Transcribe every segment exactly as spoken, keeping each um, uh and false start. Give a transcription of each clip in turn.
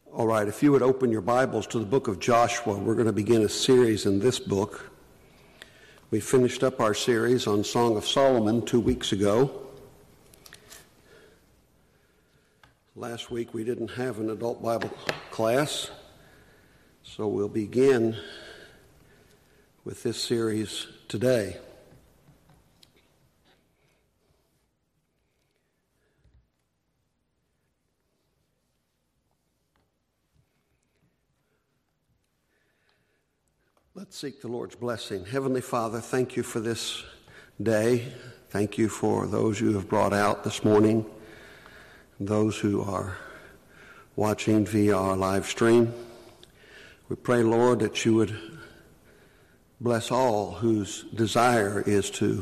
All right, if you would open your Bibles to the book of Joshua, we're going to begin a series in this book. We finished up our series on Song of Solomon two weeks ago. Last week we didn't have an adult Bible class, so we'll begin with this series today. Let's seek the Lord's blessing. Heavenly Father, thank you for this day. Thank you for those you have brought out this morning, those who are watching via our live stream. We pray, Lord, that you would bless all whose desire is to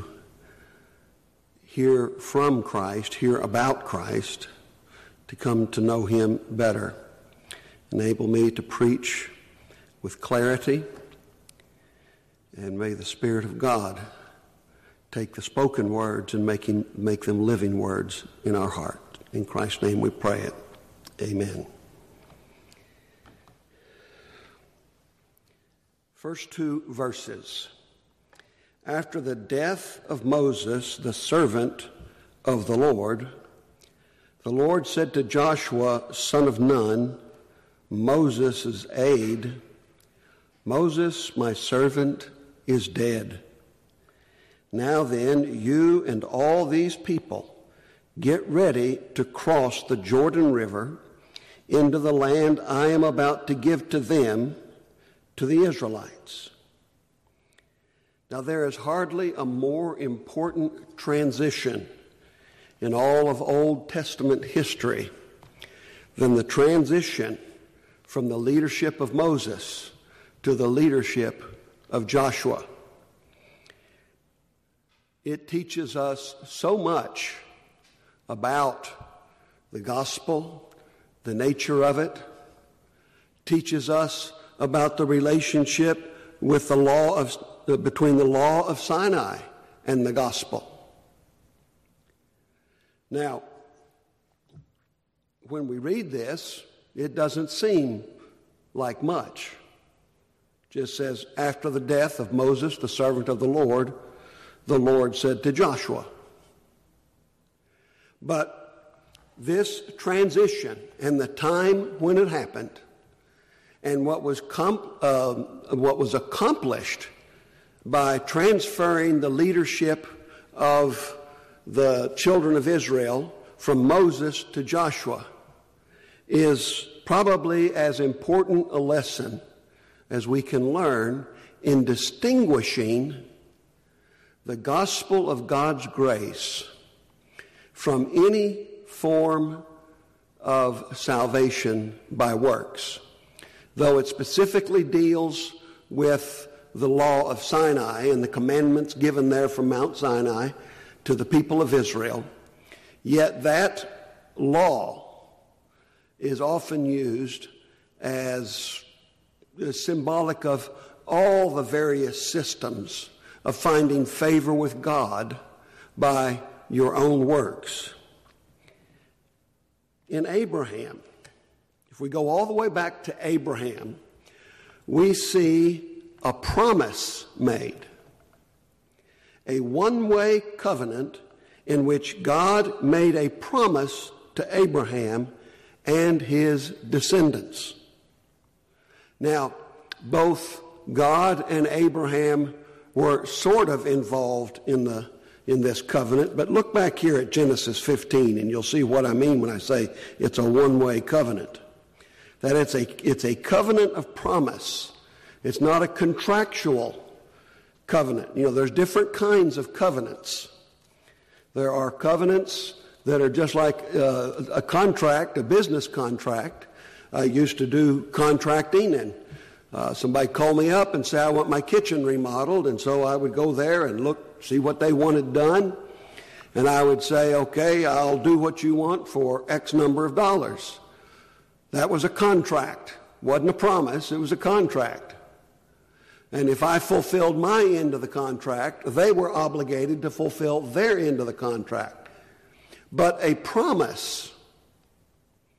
hear from Christ, hear about Christ, to come to know him better. Enable me to preach with clarity. And may the Spirit of God take the spoken words and make, him, make them living words in our heart. In Christ's name we pray it. Amen. First two verses. After the death of Moses, the servant of the Lord, the Lord said to Joshua, son of Nun, Moses' aide, Moses, my servant, is dead. Now then, you and all these people get ready to cross the Jordan River into the land I am about to give to them, to the Israelites. Now there is hardly a more important transition in all of Old Testament history than the transition from the leadership of Moses to the leadership of Joshua. It teaches us so much about the gospel, the nature of it, teaches us about the relationship with the law of uh, between the law of Sinai and the gospel. Now, when we read this, it doesn't seem like much. Just says, after the death of Moses, the servant of the Lord, the Lord said to Joshua. But this transition and the time when it happened and what was com- uh, what was accomplished by transferring the leadership of the children of Israel from Moses to Joshua is probably as important a lesson as we can learn in distinguishing the gospel of God's grace from any form of salvation by works. Though it specifically deals with the law of Sinai and the commandments given there from Mount Sinai to the people of Israel, yet that law is often used as symbolic of all the various systems of finding favor with God by your own works. In Abraham, if we go all the way back to Abraham, we see a promise made, a one-way covenant in which God made a promise to Abraham and his descendants. Now, both God and Abraham were sort of involved in the in this covenant, but look back here at Genesis fifteen, and you'll see what I mean when I say it's a one-way covenant. That it's a it's a covenant of promise. It's not a contractual covenant. You know, there's different kinds of covenants. There are covenants that are just like uh, a contract, a business contract. I used to do contracting, and uh, somebody called me up and said, I want my kitchen remodeled, and so I would go there and look, see what they wanted done, and I would say, okay, I'll do what you want for X number of dollars. That was a contract. Wasn't a promise, it was a contract. And if I fulfilled my end of the contract, they were obligated to fulfill their end of the contract. But a promise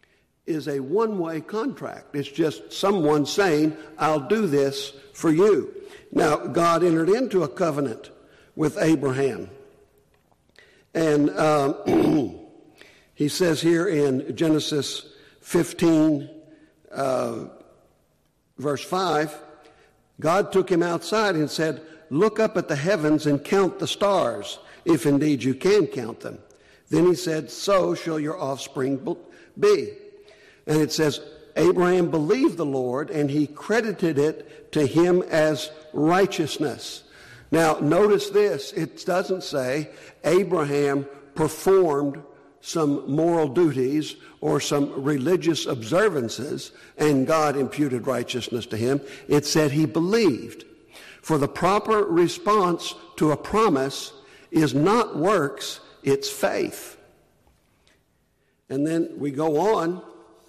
is a one-way contract. It's just someone saying, I'll do this for you. Now, God entered into a covenant with Abraham. And um, he says here in Genesis fifteen, uh, verse five, God took him outside and said, look up at the heavens and count the stars, if indeed you can count them. Then he said, so shall your offspring be. And it says, Abraham believed the Lord, and he credited it to him as righteousness. Now, notice this. It doesn't say Abraham performed some moral duties or some religious observances, and God imputed righteousness to him. It said he believed. For the proper response to a promise is not works, it's faith. And then we go on,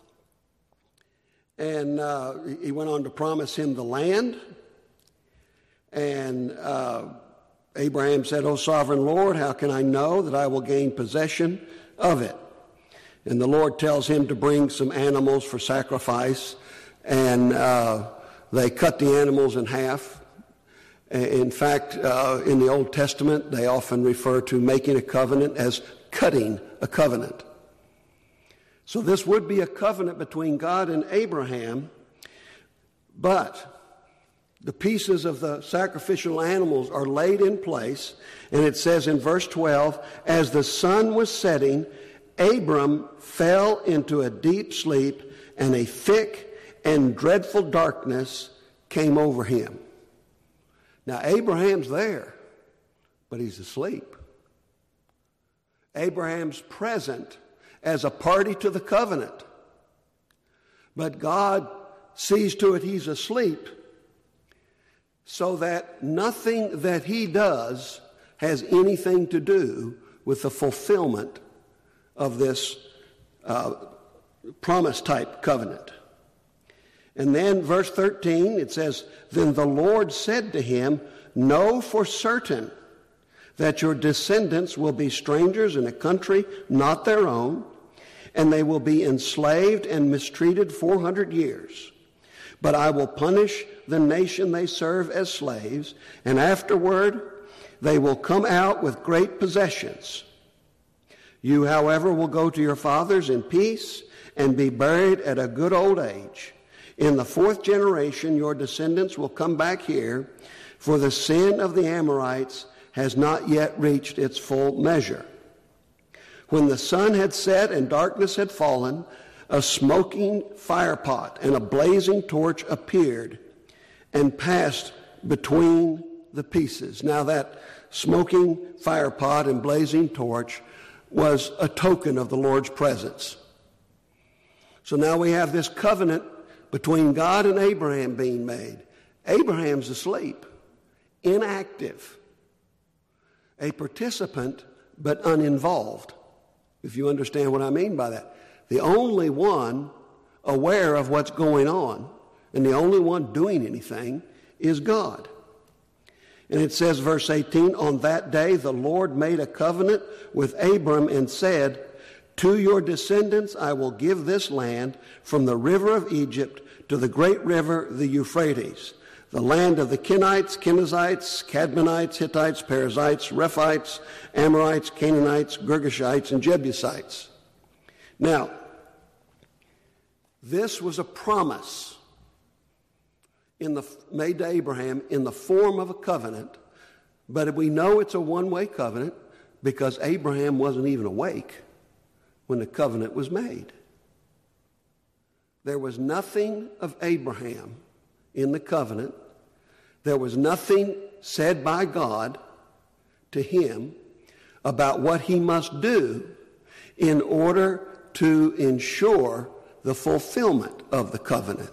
and uh, he went on to promise him the land. And uh, Abraham said, O sovereign Lord, how can I know that I will gain possession of it? And the Lord tells him to bring some animals for sacrifice, and uh, they cut the animals in half. In fact, uh, in the Old Testament, they often refer to making a covenant as cutting a covenant. So this would be a covenant between God and Abraham, but the pieces of the sacrificial animals are laid in place, and it says in verse twelve, as the sun was setting, Abram fell into a deep sleep, and a thick and dreadful darkness came over him. Now, Abraham's there, but he's asleep. Abraham's present as a party to the covenant, but God sees to it he's asleep, so that nothing that he does has anything to do with the fulfillment of this uh, promise-type covenant. And then verse thirteen, it says, then the Lord said to him, know for certain that your descendants will be strangers in a country not their own, and they will be enslaved and mistreated four hundred years. But I will punish the nation they serve as slaves, and afterward they will come out with great possessions. You, however, will go to your fathers in peace and be buried at a good old age. In the fourth generation, your descendants will come back here, for the sin of the Amorites has not yet reached its full measure. When the sun had set and darkness had fallen, a smoking firepot and a blazing torch appeared and passed between the pieces. Now that smoking firepot and blazing torch was a token of the Lord's presence. So now we have this covenant between God and Abraham being made. Abraham's asleep, inactive, a participant but uninvolved, if you understand what I mean by that. The only one aware of what's going on and the only one doing anything is God. And it says, verse eighteen, on that day the Lord made a covenant with Abram and said, to your descendants I will give this land from the river of Egypt to the great river, the Euphrates, the land of the Kenites, Kenizzites, Cadmonites, Hittites, Perizzites, Rephites, Amorites, Canaanites, Girgashites, and Jebusites. Now, this was a promise in the, made to Abraham in the form of a covenant, but we know it's a one-way covenant because Abraham wasn't even awake when the covenant was made. There was nothing of Abraham in the covenant. There was nothing said by God to him about what he must do in order to ensure the fulfillment of the covenant.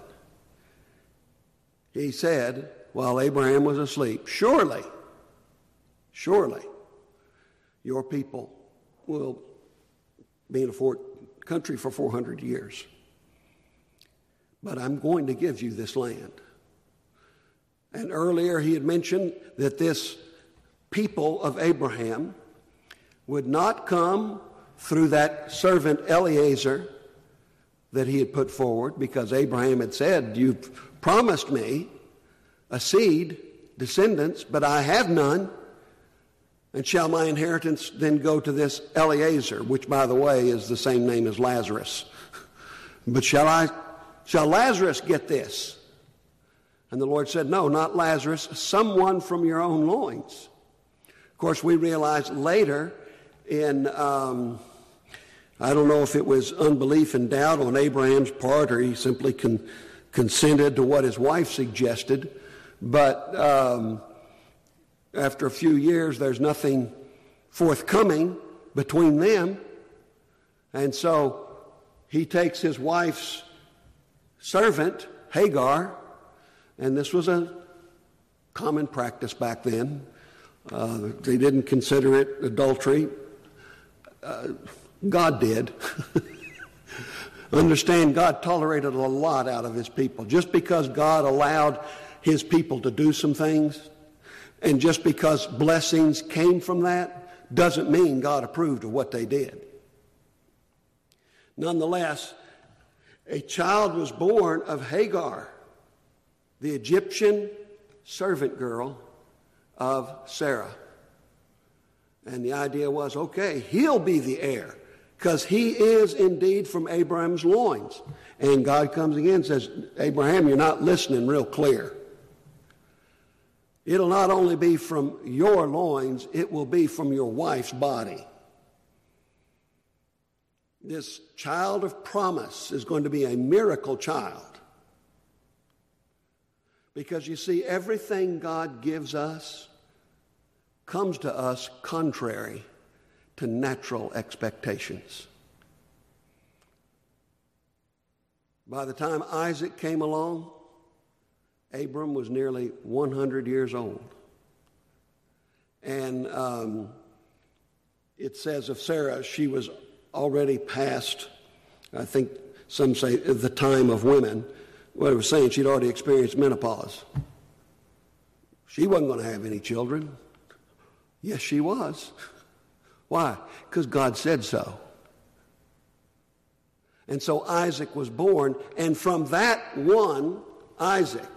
He said, while Abraham was asleep, surely, surely, your people will be in a for- country for four hundred years. But I'm going to give you this land. And earlier he had mentioned that this people of Abraham would not come through that servant Eliezer, that he had put forward, because Abraham had said, "You've promised me a seed, descendants, but I have none. And shall my inheritance then go to this Eliezer," which, by the way, is the same name as Lazarus. "But shall I, shall Lazarus get this?" And the Lord said, "No, not Lazarus, someone from your own loins." Of course, we realized later in, um, I don't know if it was unbelief and doubt on Abraham's part, or he simply con- consented to what his wife suggested, but um, after a few years, there's nothing forthcoming between them. And so he takes his wife's servant, Hagar, and this was a common practice back then. Uh, they didn't consider it adultery. Uh, God did. Understand, God tolerated a lot out of his people. Just because God allowed his people to do some things, and just because blessings came from that, doesn't mean God approved of what they did. Nonetheless, a child was born of Hagar, the Egyptian servant girl of Sarah. And the idea was, okay, he'll be the heir, because he is indeed from Abraham's loins. And God comes again and says, "Abraham, you're not listening real clear. It'll not only be from your loins, it will be from your wife's body." This child of promise is going to be a miracle child. Because you see, everything God gives us comes to us contrary to natural expectations. By the time Isaac came along, Abram was nearly one hundred years old. And um, it says of Sarah, she was already past, I think some say, the time of women. What it was saying, she'd already experienced menopause. She wasn't going to have any children. Yes, she was. Why? Because God said so. And so Isaac was born, and from that one, Isaac,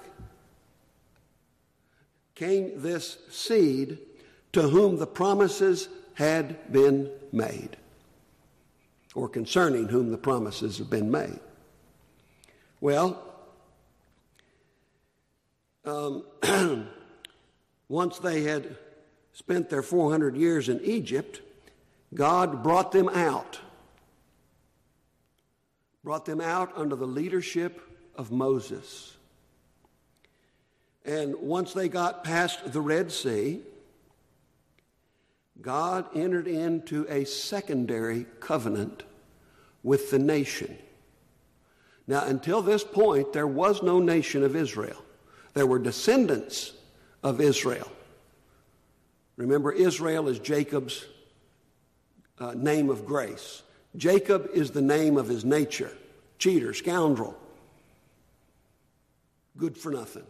came this seed to whom the promises had been made, or concerning whom the promises have been made. Well, um, once they had spent their four hundred years in Egypt, God brought them out. Brought them out under the leadership of Moses. And once they got past the Red Sea, God entered into a secondary covenant with the nation. Now, until this point, there was no nation of Israel. There were descendants of Israel. Remember, Israel is Jacob's uh, name of grace. Jacob is the name of his nature. Cheater, scoundrel, good for nothing.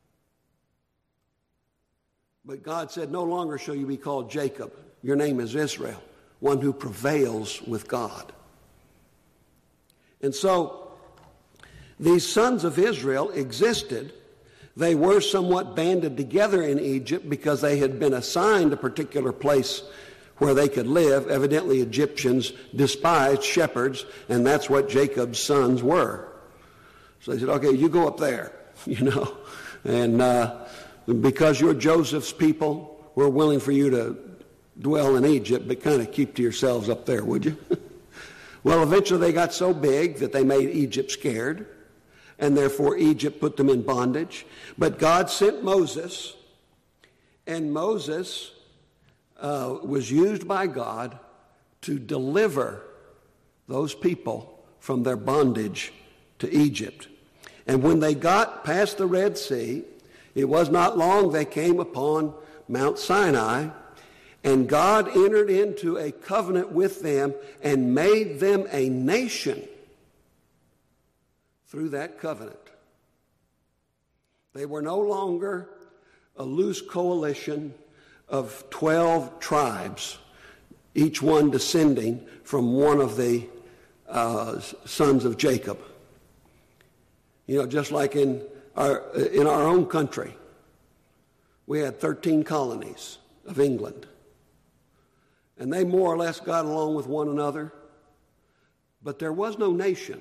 But God said, "No longer shall you be called Jacob. Your name is Israel, one who prevails with God." And so these sons of Israel existed. They were somewhat banded together in Egypt because they had been assigned a particular place where they could live. Evidently, Egyptians despised shepherds, and that's what Jacob's sons were. So they said, "Okay, you go up there, you know, and uh, because you're Joseph's people, we're willing for you to dwell in Egypt, but kind of keep to yourselves up there, would you?" Well, eventually they got so big that they made Egypt scared, and therefore Egypt put them in bondage. But God sent Moses, and Moses uh, was used by God to deliver those people from their bondage to Egypt. And when they got past the Red Sea, it was not long they came upon Mount Sinai, and God entered into a covenant with them and made them a nation through that covenant. They were no longer a loose coalition of twelve tribes, each one descending from one of the uh, sons of Jacob. You know, just like in our, in our own country, we had thirteen colonies of England. And they more or less got along with one another. But there was no nation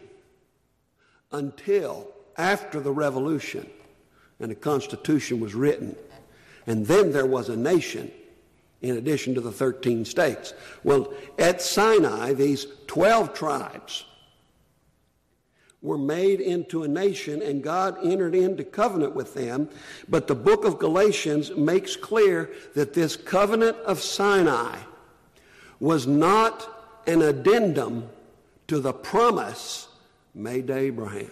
until after the Revolution and the Constitution was written. And then there was a nation in addition to the thirteen states. Well, at Sinai, these twelve tribes were made into a nation, and God entered into covenant with them. But the book of Galatians makes clear that this covenant of Sinai was not an addendum to the promise made to Abraham.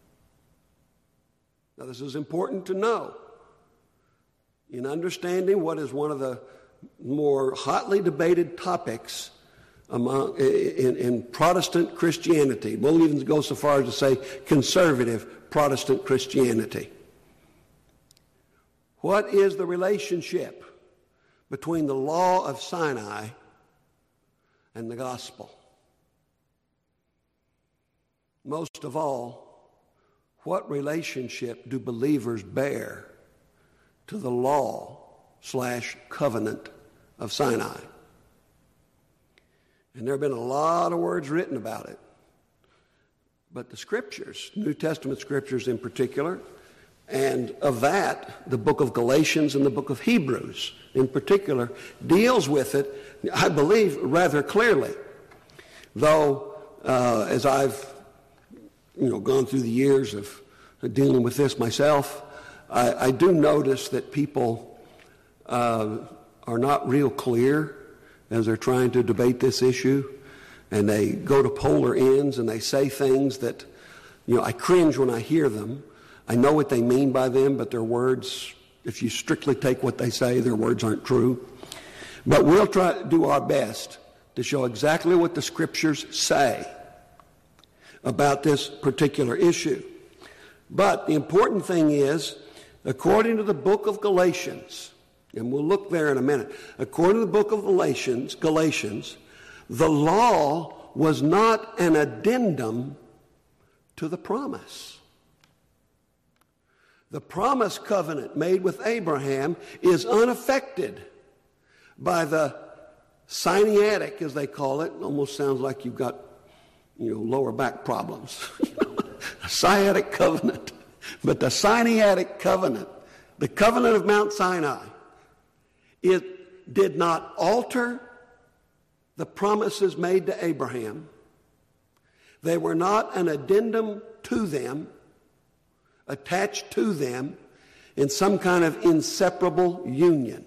Now, this is important to know in understanding what is one of the more hotly debated topics among in, in Protestant Christianity. We'll even go so far as to say conservative Protestant Christianity. What is the relationship between the law of Sinai and the gospel? Most of all, what relationship do believers bear to the law slash covenant of Sinai? And there have been a lot of words written about it. But the scriptures, New Testament scriptures in particular, and of that, the book of Galatians and the book of Hebrews in particular, deals with it, I believe, rather clearly. Though, uh, as I've you know, gone through the years of dealing with this myself, I, I do notice that people uh, are not real clear as they're trying to debate this issue, and they go to polar ends and they say things that, you know, I cringe when I hear them. I know what they mean by them, but their words, if you strictly take what they say, their words aren't true. But we'll try to do our best to show exactly what the scriptures say about this particular issue. But the important thing is, according to the book of Galatians, and we'll look there in a minute, according to the book of Galatians, Galatians, the law was not an addendum to the promise. The promise covenant made with Abraham is unaffected by the Sinaitic, as they call it. It almost sounds like you've got, you know, lower back problems. A Sinaitic covenant. But the Sinaitic covenant, the covenant of Mount Sinai, it did not alter the promises made to Abraham. They were not an addendum to them, attached to them in some kind of inseparable union.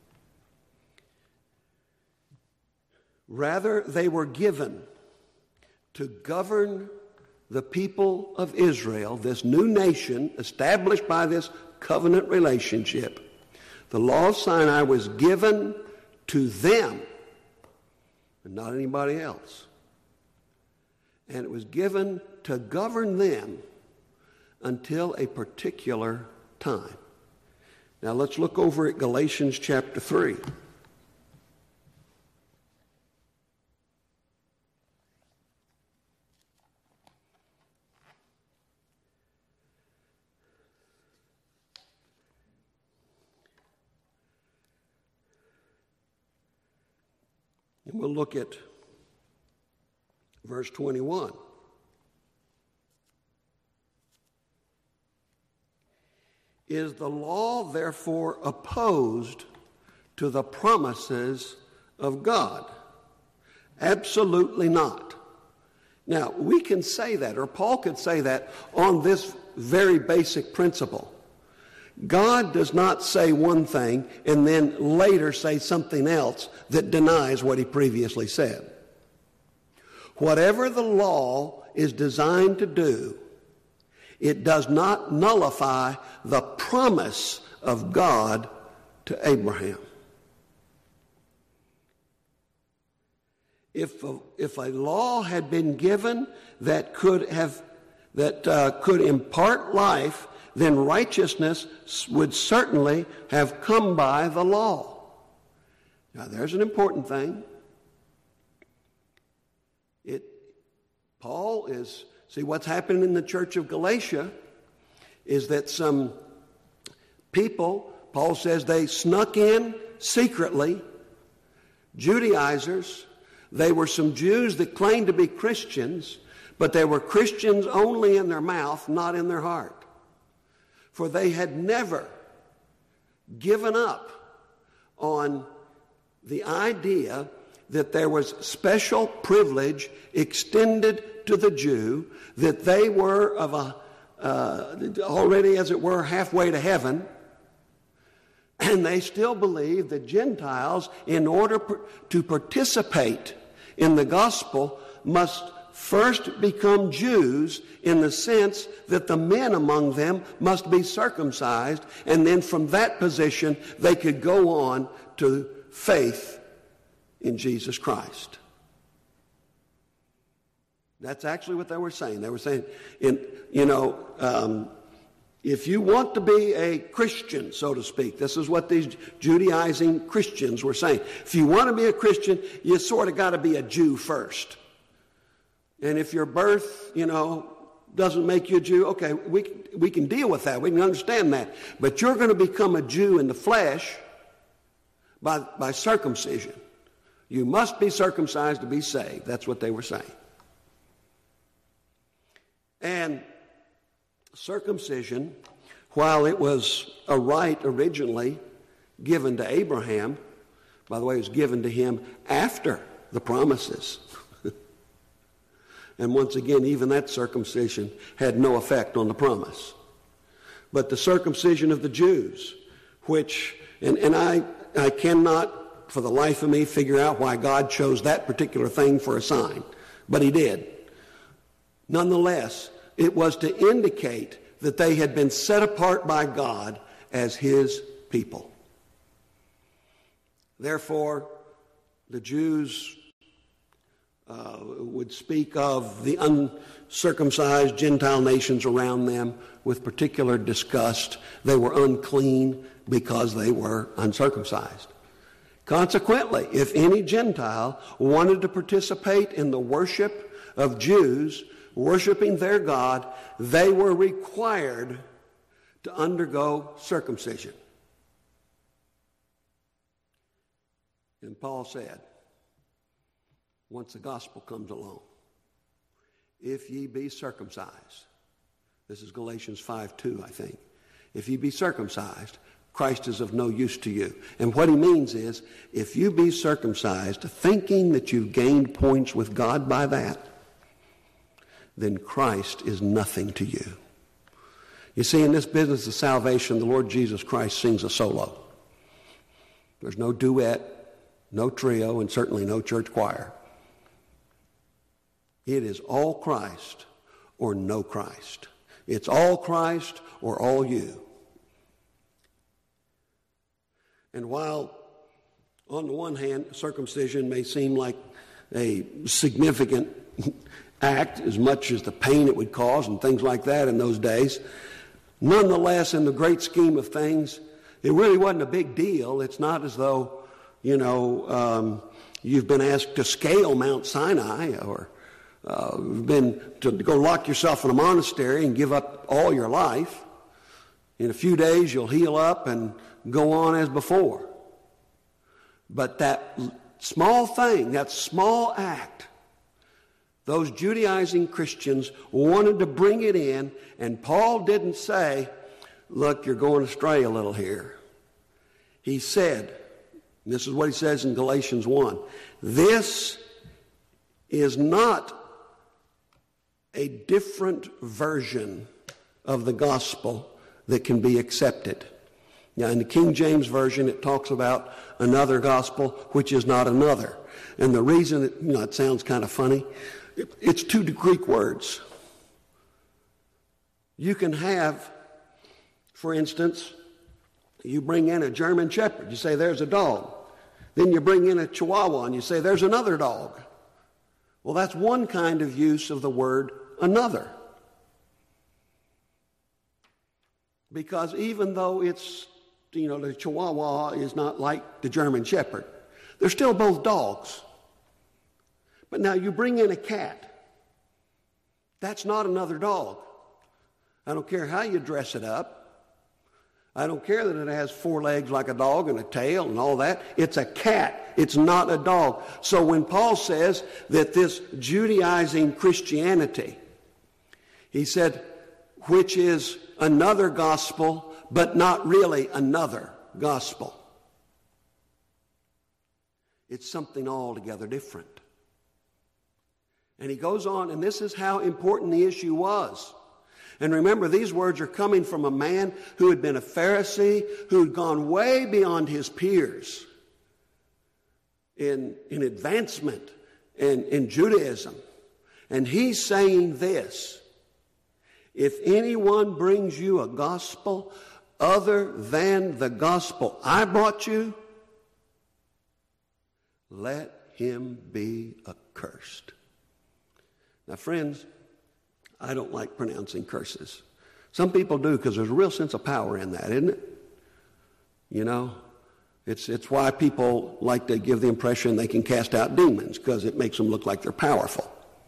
Rather, they were given to govern the people of Israel, this new nation established by this covenant relationship. The law of Sinai was given to them and not anybody else. And it was given to govern them until a particular time. Now let's look over at Galatians chapter three. And we'll look at verse twenty-one. Is the law therefore opposed to the promises of God? Absolutely not. Now, we can say that, or Paul could say that on this very basic principle. God does not say one thing and then later say something else that denies what he previously said. Whatever the law is designed to do, it does not nullify the promise of God to Abraham. If a, if a law had been given that could have that uh, could impart life, then righteousness would certainly have come by the law. Now, there's an important thing. It Paul is, see, what's happening in the church of Galatia is that some people, Paul says they snuck in secretly, Judaizers. They were some Jews that claimed to be Christians, but they were Christians only in their mouth, not in their heart. For they had never given up on the idea that there was special privilege extended to the Jew, that they were of a uh, already, as it were, halfway to heaven, and they still believe that Gentiles, in order to participate in the gospel, must first become Jews in the sense that the men among them must be circumcised, and then from that position they could go on to faith in Jesus Christ. That's actually what they were saying. They were saying, in, you know, um, if you want to be a Christian, so to speak, this is what these Judaizing Christians were saying. If you want to be a Christian, you sort of got to be a Jew first. And if your birth, you know, doesn't make you a Jew, okay, we, we can deal with that. We can understand that. But you're going to become a Jew in the flesh by, by circumcision. You must be circumcised to be saved. That's what they were saying. And circumcision, while it was a right originally given to Abraham, by the way, it was given to him after the promises. And once again, even that circumcision had no effect on the promise. But the circumcision of the Jews, which, and, and I, I cannot for the life of me figure out why God chose that particular thing for a sign, but he did. Nonetheless, it was to indicate that they had been set apart by God as his people. Therefore, the Jews uh, would speak of the uncircumcised Gentile nations around them with particular disgust. They were unclean because they were uncircumcised. Consequently, if any Gentile wanted to participate in the worship of Jews, worshiping their God, they were required to undergo circumcision. And Paul said, once the gospel comes along, if ye be circumcised, this is Galatians five two, I think. If ye be circumcised, Christ is of no use to you. And what he means is, if you be circumcised, thinking that you've gained points with God by that, then Christ is nothing to you. You see, in this business of salvation, the Lord Jesus Christ sings a solo. There's no duet, no trio, and certainly no church choir. It is all Christ or no Christ. It's all Christ or all you. And while, on the one hand, circumcision may seem like a significant act, as much as the pain it would cause and things like that in those days, nonetheless, in the great scheme of things, it really wasn't a big deal. It's not as though, you know, um, you've been asked to scale Mount Sinai, or uh, you've been to go lock yourself in a monastery and give up all your life. In a few days, you'll heal up and go on as before. But that small thing, that small act, those Judaizing Christians wanted to bring it in, and Paul didn't say, look, you're going astray a little here. He said, and this is what he says in Galatians one, this is not a different version of the gospel that can be accepted. Now, in the King James Version, it talks about another gospel, which is not another. And the reason, that, you know, it sounds kind of funny, it's two Greek words. You can have, for instance, you bring in a German Shepherd. You say, there's a dog. Then you bring in a Chihuahua and you say, there's another dog. Well, that's one kind of use of the word another. Because even though it's, you know, the Chihuahua is not like the German Shepherd, they're still both dogs. But now you bring in a cat, That's not another dog. I don't care how you dress it up. I don't care that it has four legs like a dog and a tail and all that. It's a cat. It's not a dog. So when Paul says that this Judaizing Christianity, he said, which is another gospel, but not really another gospel. It's something altogether different. And he goes on, and this is how important the issue was. And remember, these words are coming from a man who had been a Pharisee, who had gone way beyond his peers in, in advancement in, in Judaism. And he's saying this: if anyone brings you a gospel other than the gospel I brought you, let him be accursed. Now, friends, I don't like pronouncing curses. Some people do, because there's a real sense of power in that, isn't it? You know, it's it's why people like to give the impression they can cast out demons, because it makes them look like they're powerful.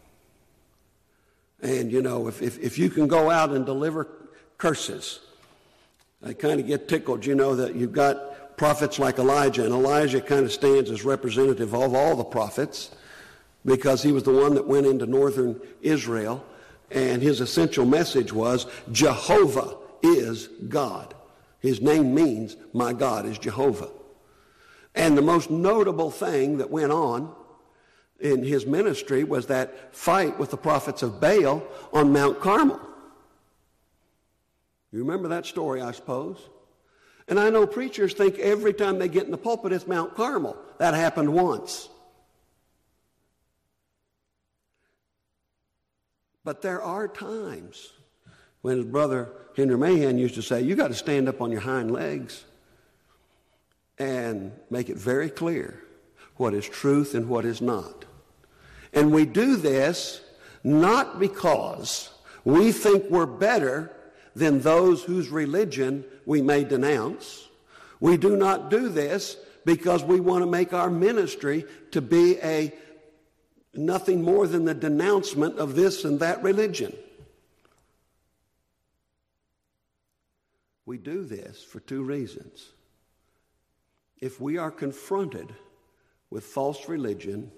And, you know, if, if, if you can go out and deliver curses, I kind of get tickled, you know, that you've got prophets like Elijah, and Elijah kind of stands as representative of all the prophets, because he was the one that went into northern Israel, and his essential message was, Jehovah is God. His name means, my God is Jehovah. And the most notable thing that went on in his ministry was that fight with the prophets of Baal on Mount Carmel. You remember that story, I suppose? And I know preachers think every time they get in the pulpit it's Mount Carmel. That happened once. But there are times when his brother Henry Mahan used to say, you got to stand up on your hind legs and make it very clear what is truth and what is not. And we do this not because we think we're better than those whose religion we may denounce. We do not do this because we want to make our ministry to be a nothing more than the denouncement of this and that religion. We do this for two reasons. If we are confronted with false religion,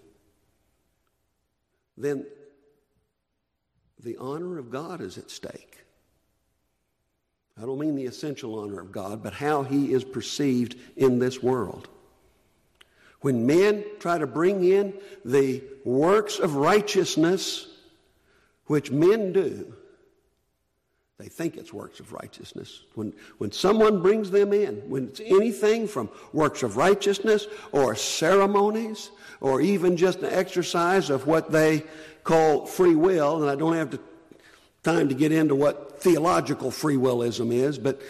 then the honor of God is at stake. I don't mean the essential honor of God, but how he is perceived in this world. When men try to bring in the works of righteousness, which men do, they think it's works of righteousness. When, when someone brings them in, when it's anything from works of righteousness or ceremonies or even just an exercise of what they call free will, and I don't have the time to get into what theological free willism is, but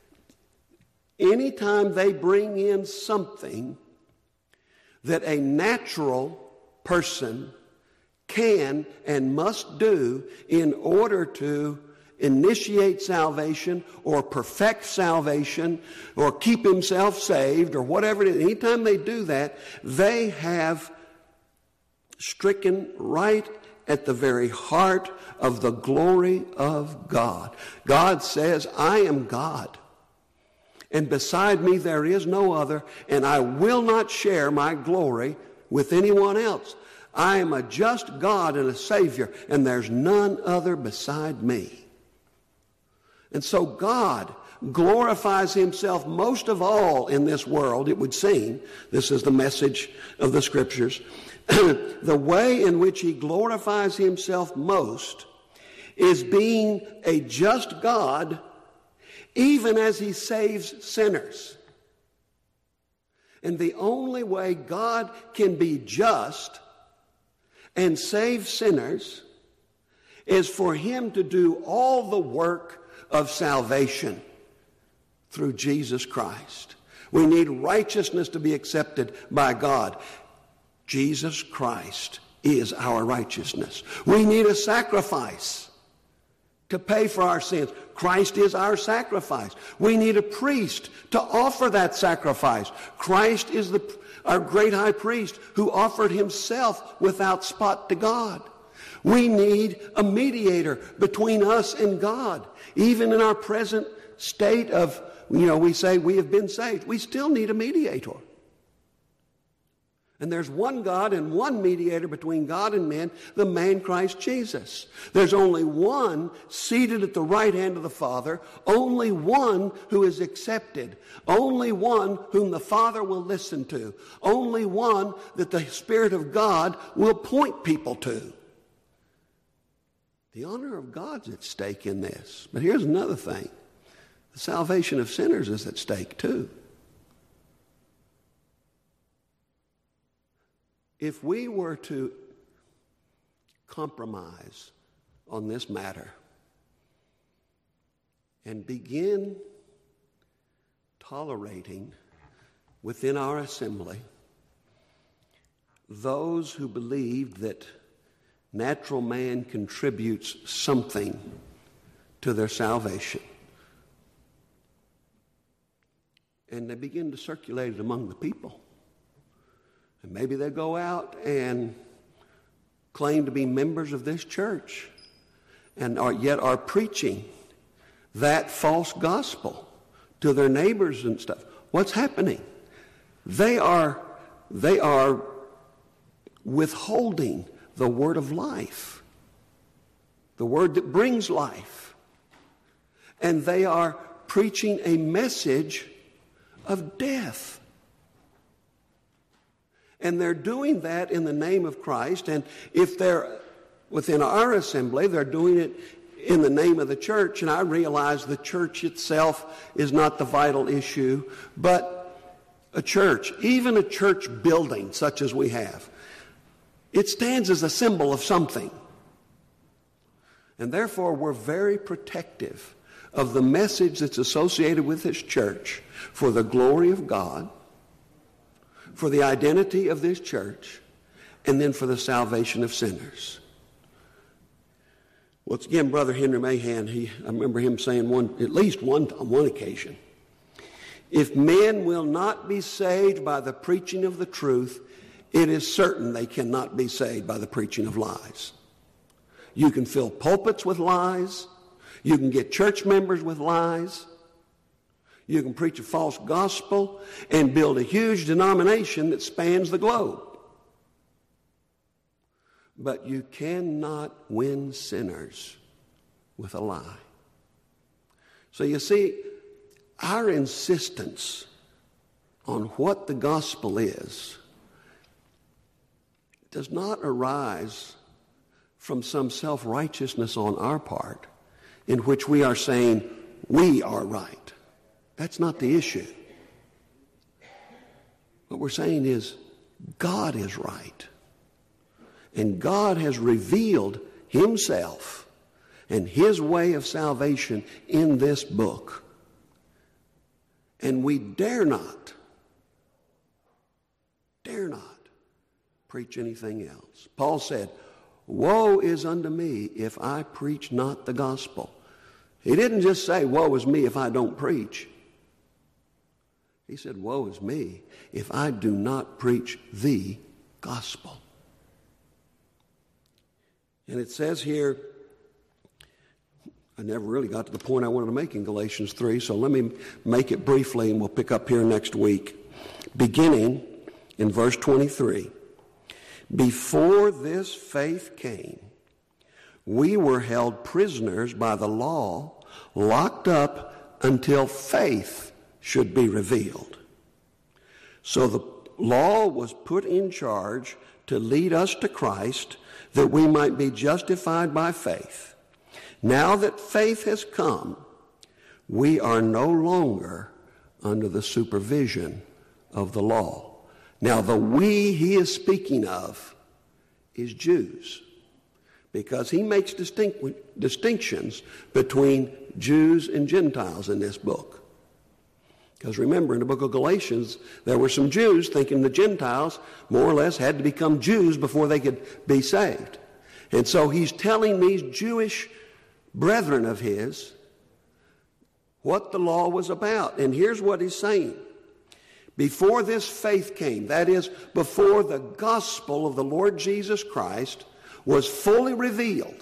anytime they bring in something that a natural person can and must do in order to initiate salvation or perfect salvation or keep himself saved or whatever it is, anytime they do that, they have stricken right at the very heart of the glory of God. God says, I am God, and beside me there is no other, and I will not share my glory with anyone else. I am a just God and a Savior, and there's none other beside me. And so God glorifies himself most of all in this world, it would seem. This is the message of the Scriptures. The way in which he glorifies himself most is being a just God, even as he saves sinners. And the only way God can be just and save sinners is for him to do all the work of salvation through Jesus Christ. We need righteousness to be accepted by God. Jesus Christ is our righteousness. We need a sacrifice to pay for our sins. Christ is our sacrifice. We need a priest to offer that sacrifice. Christ is the, our great high priest who offered himself without spot to God. We need a mediator between us and God. Even in our present state of, you know, we say we have been saved, we still need a mediator. And there's one God and one mediator between God and men, the man Christ Jesus. There's only one seated at the right hand of the Father, only one who is accepted, only one whom the Father will listen to, only one that the Spirit of God will point people to. The honor of God's at stake in this. But here's another thing. The salvation of sinners is at stake too. If we were to compromise on this matter and begin tolerating within our assembly those who believed that natural man contributes something to their salvation, and they begin to circulate it among the people, and maybe they go out and claim to be members of this church and are yet are preaching that false gospel to their neighbors and stuff. What's happening? They are, they are withholding the word of life, the word that brings life. And they are preaching a message of death. And they're doing that in the name of Christ. And if they're within our assembly, they're doing it in the name of the church. And I realize the church itself is not the vital issue, but a church, even a church building such as we have, it stands as a symbol of something. And therefore, we're very protective of the message that's associated with this church for the glory of God, for the identity of this church, and then for the salvation of sinners. Once again, Brother Henry Mahan, he, I remember him saying one, at least one, on one occasion, if men will not be saved by the preaching of the truth, it is certain they cannot be saved by the preaching of lies. You can fill pulpits with lies. You can get church members with lies. You can preach a false gospel and build a huge denomination that spans the globe. But you cannot win sinners with a lie. So you see, our insistence on what the gospel is does not arise from some self-righteousness on our part in which we are saying we are right. That's not the issue. What we're saying is God is right. And God has revealed himself and his way of salvation in this book. And we dare not, dare not preach anything else. Paul said, woe is unto me if I preach not the gospel. He didn't just say, woe is me if I don't preach. He said, woe is me if I do not preach the gospel. And it says here, I never really got to the point I wanted to make in Galatians three, so let me make it briefly and we'll pick up here next week. Beginning in verse twenty-three. Before this faith came, we were held prisoners by the law, locked up until faith should be revealed. So the law was put in charge to lead us to Christ, that we might be justified by faith. Now that faith has come, we are no longer under the supervision of the law. Now, the we he is speaking of is Jews, because he makes distinct, distinctions between Jews and Gentiles in this book. Because remember, in the book of Galatians, there were some Jews thinking the Gentiles more or less had to become Jews before they could be saved. And so he's telling these Jewish brethren of his what the law was about. And here's what he's saying. Before this faith came, that is, before the gospel of the Lord Jesus Christ was fully revealed,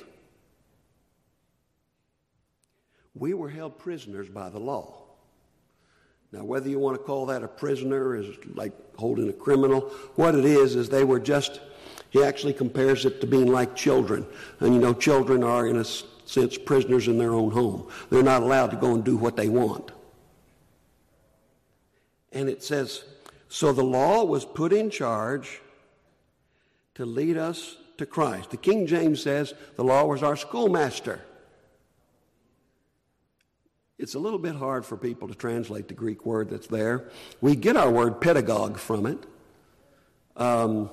we were held prisoners by the law. Now, whether you want to call that a prisoner is like holding a criminal, what it is is they were just, he actually compares it to being like children. And you know, children are in a sense prisoners in their own home. They're not allowed to go and do what they want. And it says, so the law was put in charge to lead us to Christ. The King James says the law was our schoolmaster. It's a little bit hard for people to translate the Greek word that's there. We get our word pedagogue from it. Um,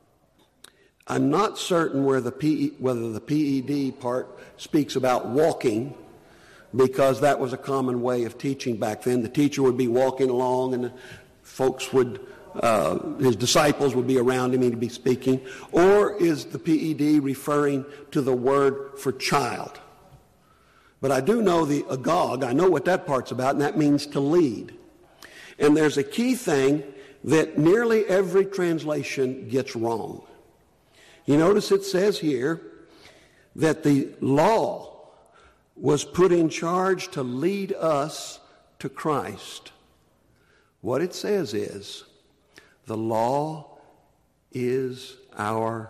I'm not certain where the P E, whether the P E D part speaks about walking, because that was a common way of teaching back then. The teacher would be walking along and the folks would, uh, his disciples would be around him and he'd be speaking. Or is the P E D referring to the word for child? But I do know the agog, I know what that part's about, and that means to lead. And there's a key thing that nearly every translation gets wrong. You notice it says here that the law was put in charge to lead us to Christ. What it says is the law is our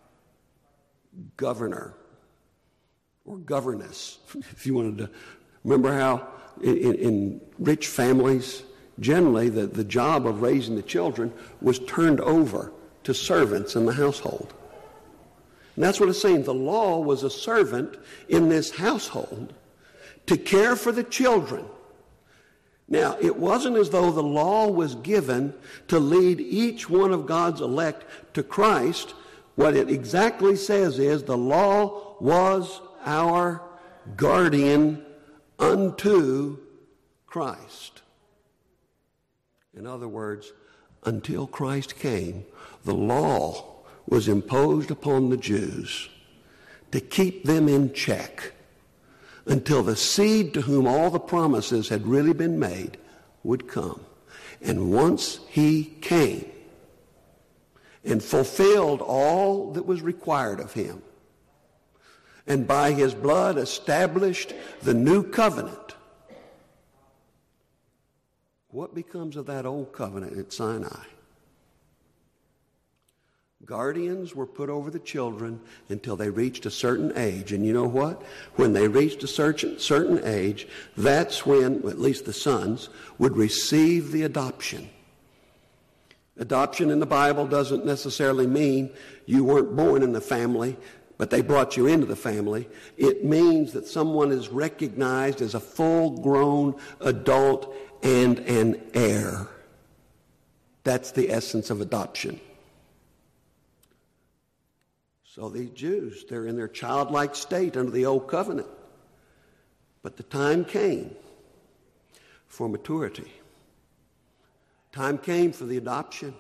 governor. Or governess, if you wanted to. Remember how in, in rich families, generally the, the job of raising the children was turned over to servants in the household. And that's what it's saying. The law was a servant in this household to care for the children. Now, it wasn't as though the law was given to lead each one of God's elect to Christ. What it exactly says is the law was our guardian unto Christ. In other words, until Christ came, the law was imposed upon the Jews to keep them in check until the seed to whom all the promises had really been made would come. And once he came and fulfilled all that was required of him, and by his blood established the new covenant, what becomes of that old covenant at Sinai? Guardians were put over the children until they reached a certain age. And you know what? When they reached a certain, certain age, that's when, at least the sons, would receive the adoption. Adoption in the Bible doesn't necessarily mean you weren't born in the family, but they brought you into the family. It means that someone is recognized as a full-grown adult and an heir. That's the essence of adoption. So these Jews, they're in their childlike state under the old covenant. But the time came for maturity. Time came for the adoption.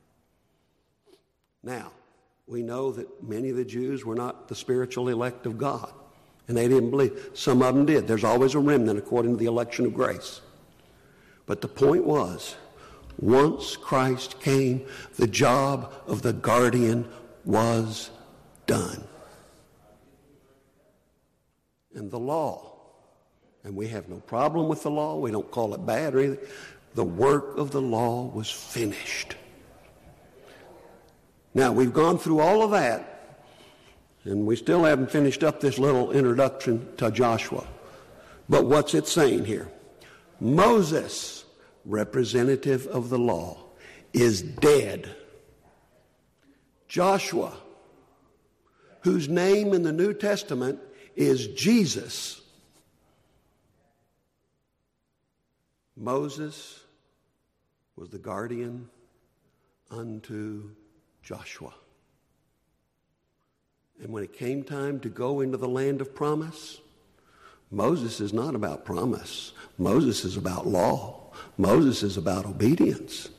Now, we know that many of the Jews were not the spiritual elect of God, and they didn't believe. Some of them did. There's always a remnant according to the election of grace. But the point was, once Christ came, the job of the guardian was done. And the law, and we have no problem with the law, we don't call it bad or anything, the work of the law was finished. Now, we've gone through all of that, and we still haven't finished up this little introduction to Joshua. But what's it saying here? Moses, representative of the law, is dead. Joshua, whose name in the New Testament is Jesus. Moses was the guardian unto Joshua. And when it came time to go into the land of promise, Moses is not about promise. Moses is about law. Moses is about obedience.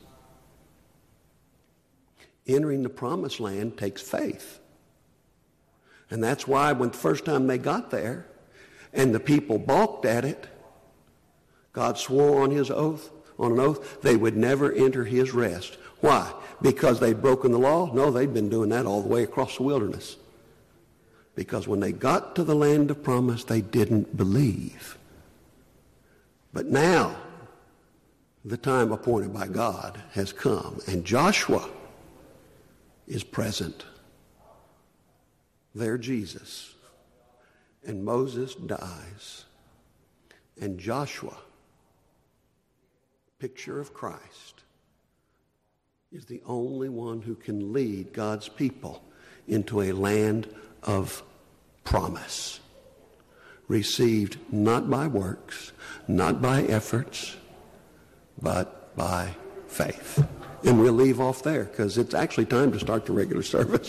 Entering the promised land takes faith. And that's why when the first time they got there and the people balked at it, God swore on his oath, on an oath, they would never enter his rest. Why? Because they'd broken the law? No, they'd been doing that all the way across the wilderness. because when they got to the land of promise, they didn't believe. But now, the time appointed by God has come, and Joshua is present. There Jesus, and Moses dies, and Joshua, picture of Christ, is the only one who can lead God's people into a land of promise, received not by works, not by efforts, but by faith. And we'll leave off there because it's actually time to start the regular service.